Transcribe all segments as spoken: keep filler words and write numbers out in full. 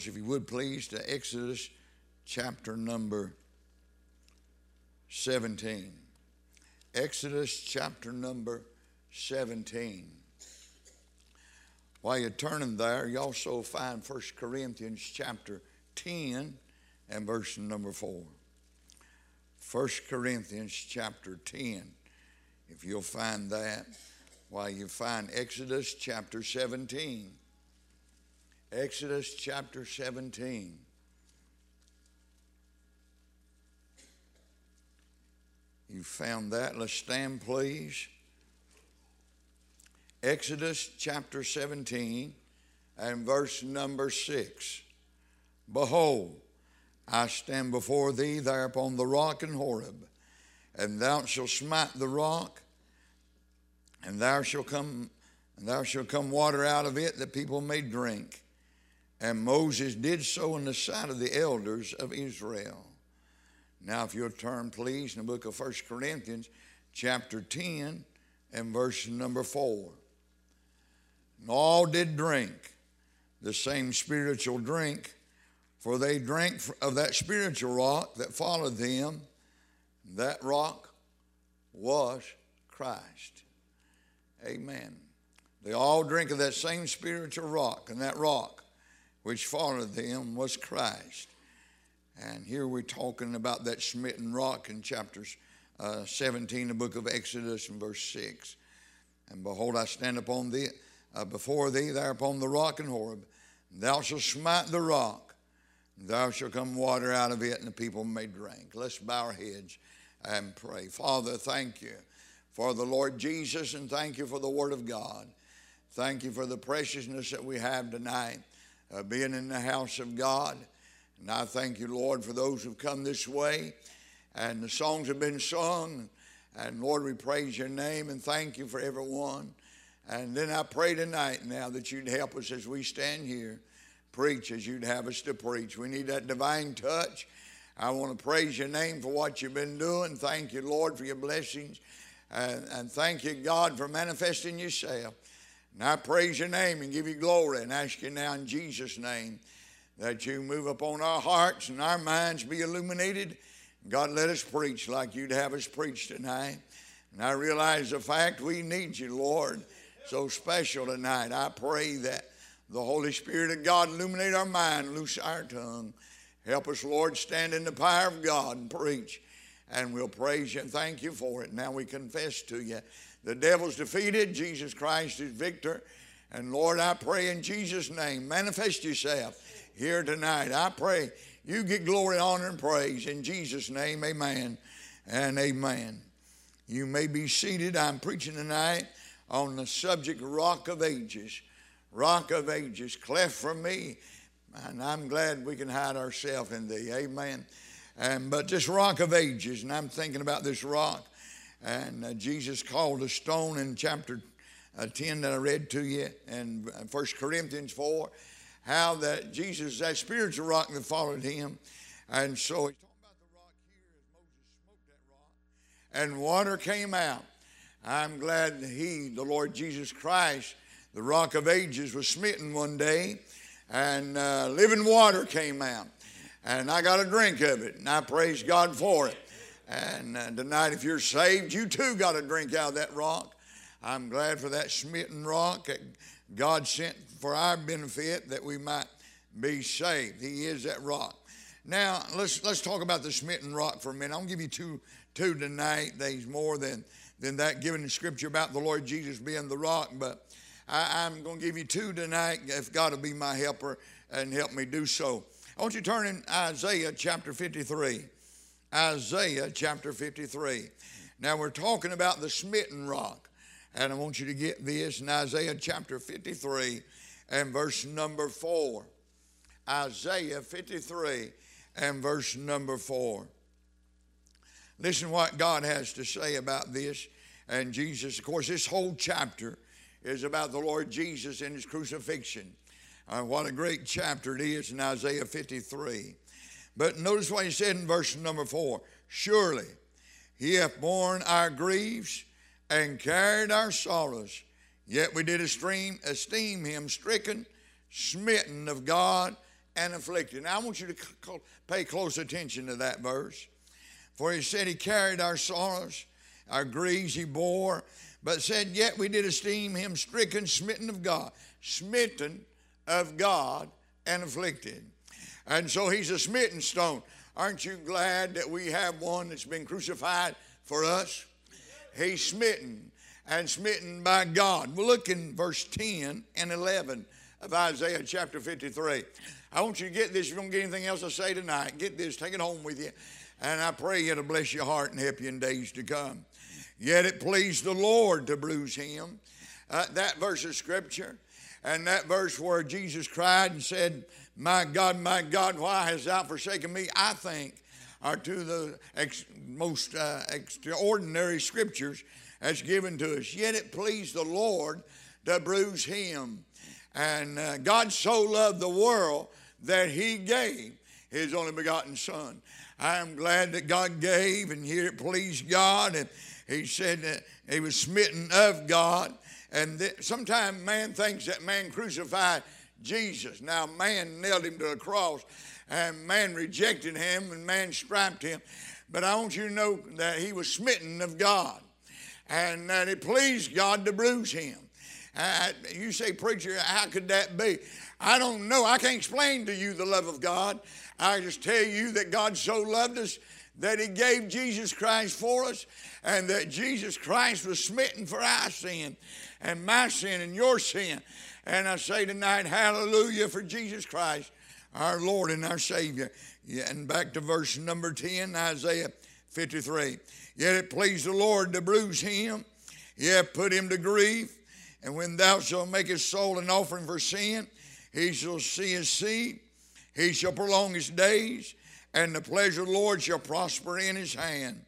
Bibles, if you would please, to Exodus chapter number seventeen. Exodus chapter number seventeen. While you're turning there, you also find First Corinthians chapter ten and verse number four. First Corinthians chapter ten. If you'll find that, while you find Exodus chapter seventeen. Exodus chapter seventeen. You found that? Let's stand, please. Exodus chapter seventeen and verse number six. Behold, I stand before thee there upon the rock in Horeb, and thou shalt smite the rock, and thou shalt come, and thou shalt come water out of it that people may drink. And Moses did so in the sight of the elders of Israel. Now, if you'll turn, please, in the book of First Corinthians, chapter ten and verse number four. And all did drink the same spiritual drink, for they drank of that spiritual rock that followed them. That rock was Christ. Amen. They all drank of that same spiritual rock, and that rock which followed them was Christ. And here we're talking about that smitten rock in chapters uh, seventeen, the book of Exodus, and verse six. And behold, I stand upon thee, uh, before thee there upon the rock in Horeb. Thou shalt smite the rock, and thou shalt come water out of it, and the people may drink. Let's bow our heads and pray. Father, thank you for the Lord Jesus, and thank you for the Word of God. Thank you for the preciousness that we have tonight, uh, being in the house of God. And I thank you, Lord, for those who've come this way, and the songs have been sung. And Lord, we praise your name and thank you for everyone. And then I pray tonight now that you'd help us as we stand here, preach as you'd have us to preach. We need that divine touch. I want to praise your name for what you've been doing. Thank you, Lord, for your blessings. And, and thank you, God, for manifesting yourself. And I praise your name and give you glory and ask you now in Jesus' name that you move upon our hearts and our minds be illuminated. God, let us preach like you'd have us preach tonight. And I realize the fact we need you, Lord, so special tonight. I pray that the Holy Spirit of God illuminate our mind, loose our tongue. Help us, Lord, stand in the power of God and preach. And we'll praise you and thank you for it. Now we confess to you. The devil's defeated. Jesus Christ is victor. And Lord, I pray in Jesus' name, manifest yourself here tonight. I pray you get glory, honor, and praise. In Jesus' name, amen and amen. You may be seated. I'm preaching tonight on the subject, Rock of Ages. Rock of Ages, cleft from me. And I'm glad we can hide ourselves in thee. Amen. And, but this Rock of Ages, and I'm thinking about this rock. And uh, Jesus called a stone in chapter uh, ten that I read to you in First Corinthians four. How that Jesus is that spiritual rock that followed him. And so he's talking about the rock here as Moses smote that rock. And water came out. I'm glad that he, the Lord Jesus Christ, the Rock of Ages, was smitten one day. And uh, living water came out. And I got a drink of it. And I praise God for it. And uh, tonight, if you're saved, you too got a drink out of that rock. I'm glad for that smitten rock that God sent for our benefit that we might be saved. He is that rock. Now, let's let's talk about the smitten rock for a minute. I'm going to give you two, two tonight. There's more than, than that given in Scripture about the Lord Jesus being the rock. But I, I'm going to give you two tonight if God will be my helper and help me do so. I want you to turn in Isaiah chapter fifty-three. Isaiah chapter fifty-three. Now, we're talking about the smitten rock. And I want you to get this in Isaiah chapter fifty-three and verse number four. Isaiah fifty-three and verse number four. Listen what God has to say about this and Jesus. Of course, this whole chapter is about the Lord Jesus and his crucifixion. Uh, what a great chapter it is in Isaiah fifty-three. But notice what he said in verse number four. Surely he hath borne our griefs and carried our sorrows. Yet we did esteem, esteem him stricken, smitten of God, and afflicted. Now I want you to pay close attention to that verse. For he said he carried our sorrows, our griefs he bore, but said, yet we did esteem him stricken, smitten of God. Smitten of God and afflicted. And so he's a smitten stone. Aren't you glad that we have one that's been crucified for us? He's smitten and smitten by God. We'll look in verse ten and eleven of Isaiah chapter fifty-three. I want you to get this. If you don't get anything else to say tonight, get this, take it home with you. And I pray it'll bless your heart and help you in days to come. Yet it pleased the Lord to bruise him. Uh, that verse of scripture, and that verse where Jesus cried and said, my God, my God, why hast thou forsaken me? I think are two of the ex- most uh, extraordinary scriptures that's given to us. Yet it pleased the Lord to bruise him. And uh, God so loved the world that he gave his only begotten son. I am glad that God gave, and here it pleased God. And he said that he was smitten of God. And th- sometimes man thinks that man crucified Jesus. Now man nailed him to a cross, and man rejected him, and man striped him. But I want you to know that he was smitten of God, and that it pleased God to bruise him. Uh, you say, preacher, how could that be? I don't know. I can't explain to you the love of God. I just tell you that God so loved us that he gave Jesus Christ for us, and that Jesus Christ was smitten for our sin and my sin and your sin. And I say tonight, hallelujah for Jesus Christ, our Lord and our Savior. Yeah, and back to verse number ten, Isaiah fifty-three. Yet it pleased the Lord to bruise him, yea, put him to grief. And when thou shalt make his soul an offering for sin, he shall see his seed, he shall prolong his days, and the pleasure of the Lord shall prosper in his hand.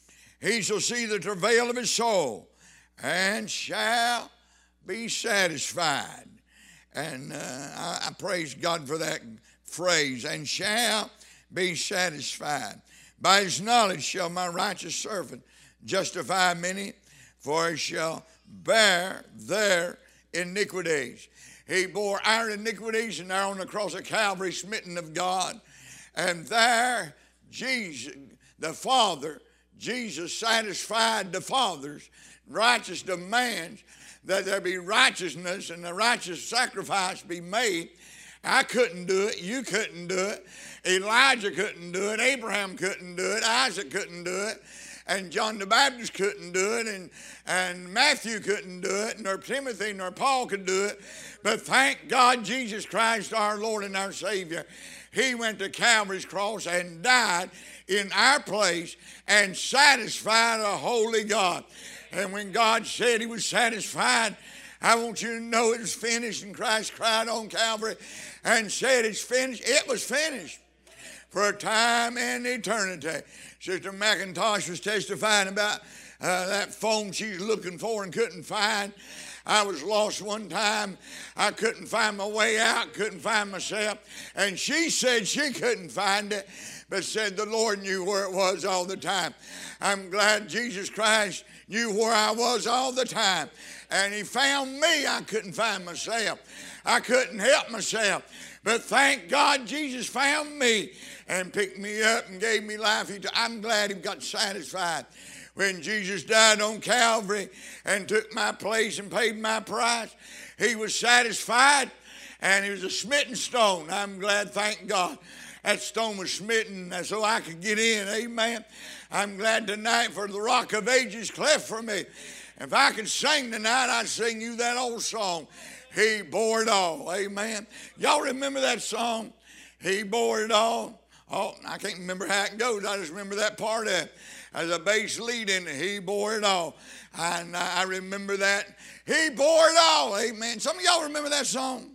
He shall see the travail of his soul, and shall be satisfied. And uh, I, I praise God for that phrase, and shall be satisfied. By his knowledge shall my righteous servant justify many, for he shall bear their iniquities. He bore our iniquities, and there on the cross of Calvary, smitten of God. And there, Jesus, the Father, Jesus satisfied the Father's righteous demands that there be righteousness and the righteous sacrifice be made. I couldn't do it. You couldn't do it. Elijah couldn't do it. Abraham couldn't do it. Isaac couldn't do it. And John the Baptist couldn't do it. And, and Matthew couldn't do it. Nor Timothy nor Paul could do it. But thank God Jesus Christ, our Lord and our Savior, he went to Calvary's cross and died in our place and satisfied a holy God. And when God said he was satisfied, I want you to know it was finished. And Christ cried on Calvary and said it's finished. It was finished for a time and eternity. Sister McIntosh was testifying about uh, that phone she's looking for and couldn't find. I was lost one time. I couldn't find my way out, couldn't find myself. And she said she couldn't find it, but said the Lord knew where it was all the time. I'm glad Jesus Christ knew where I was all the time. And he found me. I couldn't find myself. I couldn't help myself. But thank God Jesus found me and picked me up and gave me life. I'm glad he got satisfied. When Jesus died on Calvary and took my place and paid my price, he was satisfied, and he was a smitten stone. I'm glad, thank God, that stone was smitten so I could get in. Amen. I'm glad tonight for the rock of ages cleft for me. If I could sing tonight, I'd sing you that old song, He Bore It All. Amen. Y'all remember that song? He bore it all. Oh, I can't remember how it goes. I just remember that part of it. As a bass lead in it, he bore it all. And I remember that. He bore it all. Amen. Some of y'all remember that song?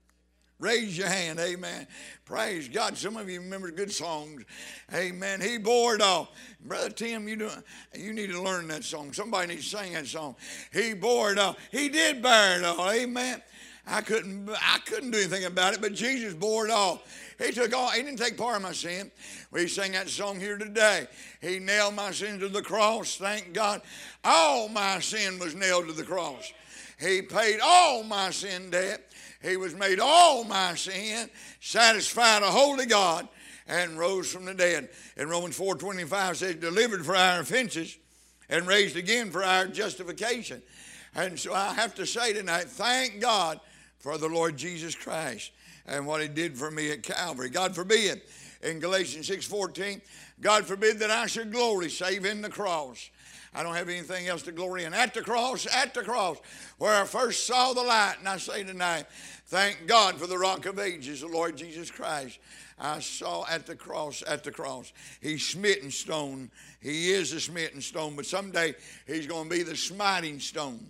Raise your hand. Amen. Praise God. Some of you remember good songs. Amen. He bore it all. Brother Tim, you, do, you need to learn that song. Somebody needs to sing that song. He bore it all. He did bear it all. Amen. I couldn't, I couldn't do anything about it, but Jesus bore it all. He took all, he didn't take part of my sin. We sing that song here today. He nailed my sin to the cross. Thank God. All my sin was nailed to the cross. He paid all my sin debt. He was made all my sin, satisfied a holy God, and rose from the dead. And Romans four twenty-five says, delivered for our offenses and raised again for our justification. And so I have to say tonight, thank God for the Lord Jesus Christ and what he did for me at Calvary. God forbid, in Galatians six fourteen, God forbid that I should glory save in the cross. I don't have anything else to glory in. At the cross, at the cross, where I first saw the light. And I say tonight, thank God for the Rock of Ages, the Lord Jesus Christ. I saw at the cross, at the cross. He's smitten stone. He is a smitten stone, but someday he's going to be the smiting stone.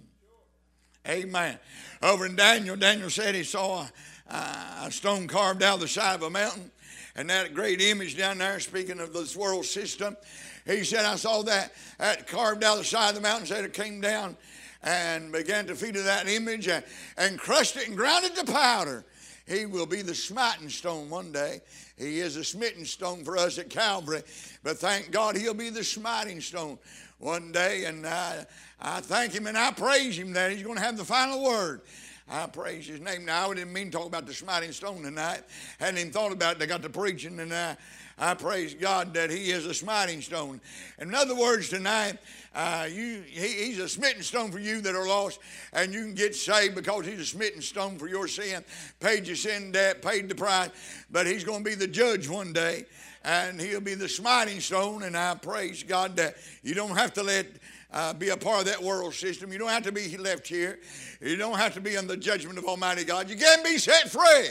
Amen. Over in Daniel, Daniel said he saw a, a stone carved out of the side of a mountain. And that great image down there, speaking of this world system, he said, I saw that, that carved out of the side of the mountain. Said it came down and began to feed to that image and, and crushed it and ground it to powder. He will be the smiting stone one day. He is a smitten stone for us at Calvary. But thank God he'll be the smiting stone one day. And I, I thank him and I praise him that he's going to have the final word. I praise his name. Now, I didn't mean to talk about the smiting stone tonight. Hadn't even thought about it. I got to preaching, and I, I praise God that he is a smiting stone. In other words, tonight, uh, you, he, he's a smitten stone for you that are lost, and you can get saved because he's a smitten stone for your sin. Paid your sin debt, paid the price, but he's going to be the judge one day, and he'll be the smiting stone, and I praise God that you don't have to let Uh, be a part of that world system. You don't have to be left here. You don't have to be under the judgment of Almighty God. You can be set free.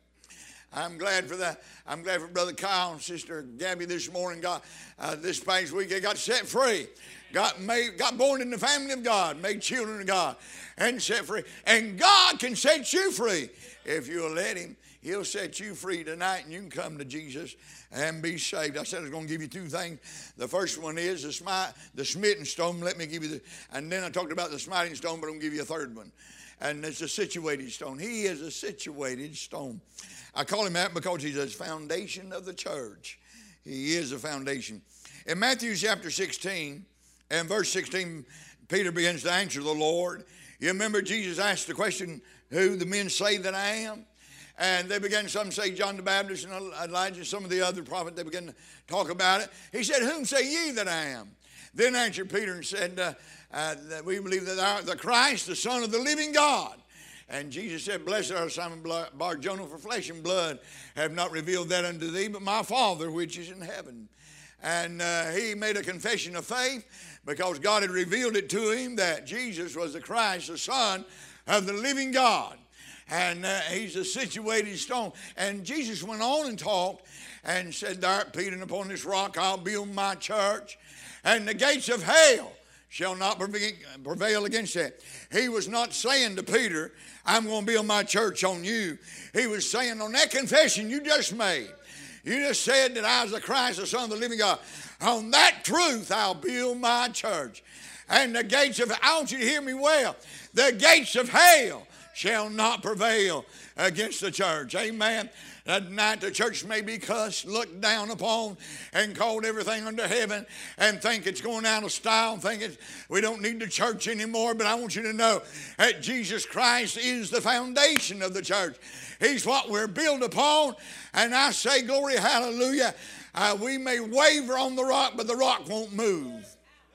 I'm glad for that. I'm glad for Brother Kyle and Sister Gabby this morning. Got uh, this past week they got set free. Got made, got born in the family of God, made children of God, and set free. And God can set you free if you'll let him. He'll set you free tonight, and you can come to Jesus and be saved. I said I was going to give you two things. The first one is the, smite, the smitten stone. Let me give you the, and then I talked about the smiting stone, but I'm going to give you a third one. And it's a situated stone. He is a situated stone. I call him that because he's the foundation of the church. He is a foundation. In Matthew chapter sixteen and verse sixteen, Peter begins to answer the Lord. You remember Jesus asked the question, who the men say that I am? And they began, some say John the Baptist and Elijah, some of the other prophets, they began to talk about it. He said, whom say ye that I am? Then answered Peter and said, uh, uh, that we believe that thou art the Christ, the Son of the living God. And Jesus said, blessed art Simon Bar-Jonah, for flesh and blood have not revealed that unto thee, but my Father which is in heaven. And uh, he made a confession of faith because God had revealed it to him that Jesus was the Christ, the Son of the living God. And uh, he's a situated stone. And Jesus went on and talked and said, thou art Peter, and upon this rock I'll build my church, and the gates of hell shall not prevail against that. He was not saying to Peter, I'm going to build my church on you. He was saying, on that confession you just made, you just said that I was the Christ, the Son of the living God. On that truth I'll build my church. And the gates of, I want you to hear me well, the gates of hell shall not prevail against the church. Amen. That night the church may be cussed, looked down upon, and called everything under heaven, and think it's going out of style, and think it's, we don't need the church anymore. But I want you to know that Jesus Christ is the foundation of the church. He's what we're built upon. And I say, glory, hallelujah. Uh, we may waver on the rock, but the rock won't move.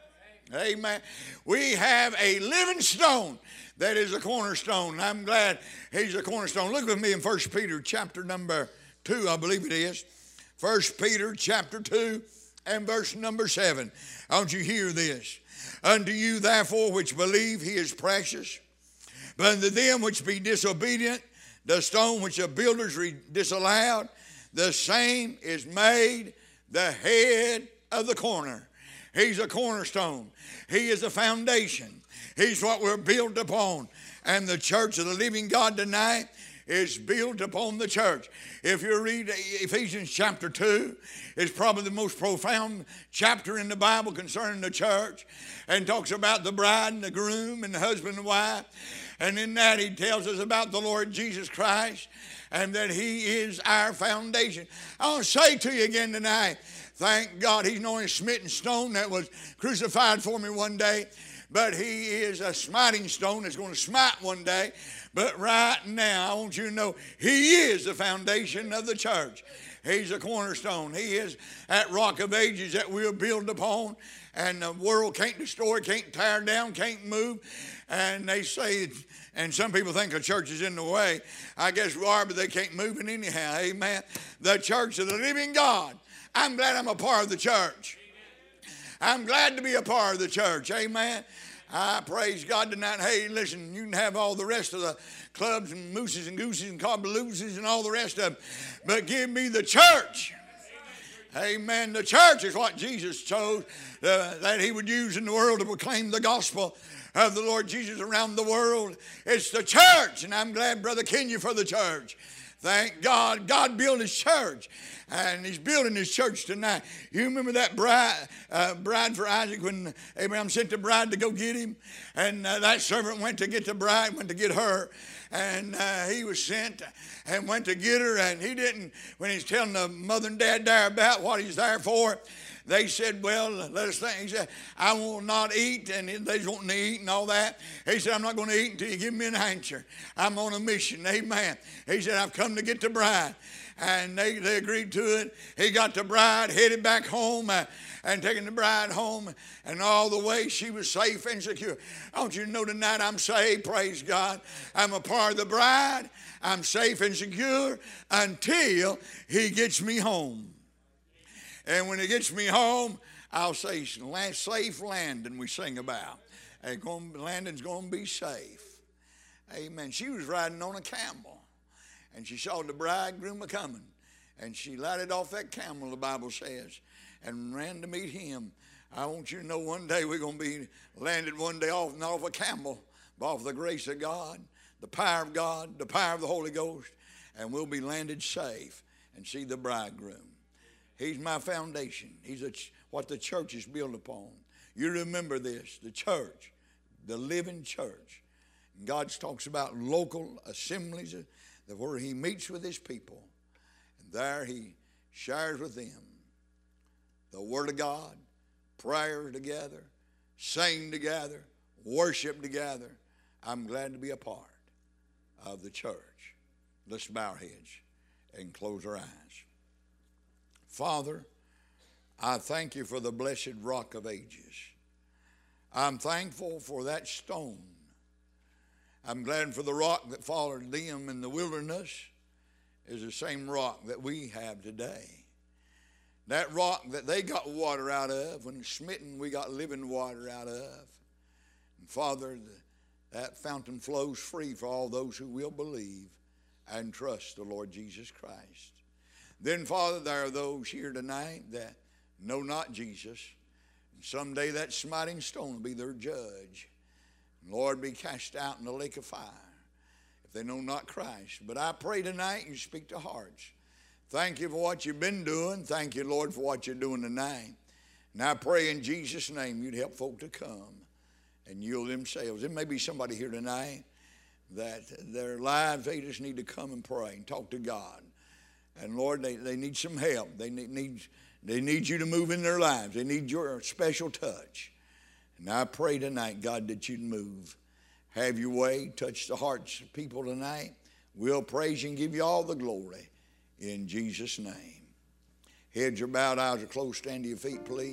Amen. We have a living stone that is a cornerstone. I'm glad he's a cornerstone. Look with me in First Peter chapter number two, I believe it is. First Peter chapter two and verse number seven. I want you to hear this. Unto you therefore which believe he is precious, but unto them which be disobedient, the stone which the builders disallowed, the same is made the head of the corner. He's a cornerstone. He is a foundation. He's what we're built upon. And the church of the living God tonight is built upon the church. If you read Ephesians chapter two, it's probably the most profound chapter in the Bible concerning the church, and talks about the bride and the groom and the husband and wife. And in that he tells us about the Lord Jesus Christ and that he is our foundation. I want to say to you again tonight, thank God he's not a smitten stone that was crucified for me one day, but he is a smiting stone that's going to smite one day. But right now, I want you to know He is the foundation of the church. He's a cornerstone. He is that rock of ages that we'll build upon. And the world can't destroy, can't tear down, can't move. And they say, and some people think a church is in the way. I guess we are, but they can't move it anyhow. Amen. The church of the living God. I'm glad I'm a part of the church. I'm glad to be a part of the church. Amen. I praise God tonight. Hey, listen, you can have all the rest of the clubs and mooses and gooses and cobbalooses and all the rest of them, but give me the church. Amen. The church is what Jesus chose uh, that He would use in the world to proclaim the gospel of the Lord Jesus around the world. It's the church, and I'm glad, Brother Kenya, for the church. Thank God. God built His church, and He's building His church tonight. You remember that bride, uh, bride for Isaac when Abraham sent the bride to go get him, and uh, that servant went to get the bride, went to get her, and uh, he was sent and went to get her, and he didn't, when he's telling the mother and dad there about what he's there for, they said, well, let us think. He said, I will not eat, and they just wanting to eat and all that. He said, I'm not going to eat until you give me an answer. I'm on a mission. Amen. He said, I've come to get the bride. And they, they agreed to it. He got the bride, headed back home, uh, and taking the bride home. And all the way she was safe and secure. I want you to know tonight I'm saved, praise God. I'm a part of the bride. I'm safe and secure until He gets me home. And when He gets me home, I'll say, safe landing we sing about. Landing's going to be safe. Amen. She was riding on a camel. And she saw the bridegroom a-coming. And she lighted off that camel, the Bible says, and ran to meet him. I want you to know one day we're going to be landed one day off and off a camel, off the grace of God, the power of God, the power of the Holy Ghost, and we'll be landed safe and see the bridegroom. He's my foundation. He's a, what the church is built upon. You remember this, the church, the living church. And God talks about local assemblies where He meets with His people. And there He shares with them the Word of God, prayer together, sing together, worship together. I'm glad to be a part of the church. Let's bow our heads and close our eyes. Father, I thank You for the blessed rock of ages. I'm thankful for that stone. I'm glad for the rock that followed them in the wilderness is the same rock that we have today. That rock that they got water out of, when smitten we got living water out of. And Father, that fountain flows free for all those who will believe and trust the Lord Jesus Christ. Then, Father, there are those here tonight that know not Jesus. And someday that smiting stone will be their judge. And Lord, be cast out in the lake of fire if they know not Christ. But I pray tonight You speak to hearts. Thank You for what You've been doing. Thank You, Lord, for what You're doing tonight. And I pray in Jesus' name You'd help folk to come and yield themselves. There may be somebody here tonight that their lives, they just need to come and pray and talk to God. And Lord, they, they need some help. They need, need, they need You to move in their lives. They need Your special touch. And I pray tonight, God, that You'd move. Have Your way. Touch the hearts of people tonight. We'll praise You and give You all the glory in Jesus' name. Heads are bowed, eyes are closed. Stand to your feet, please.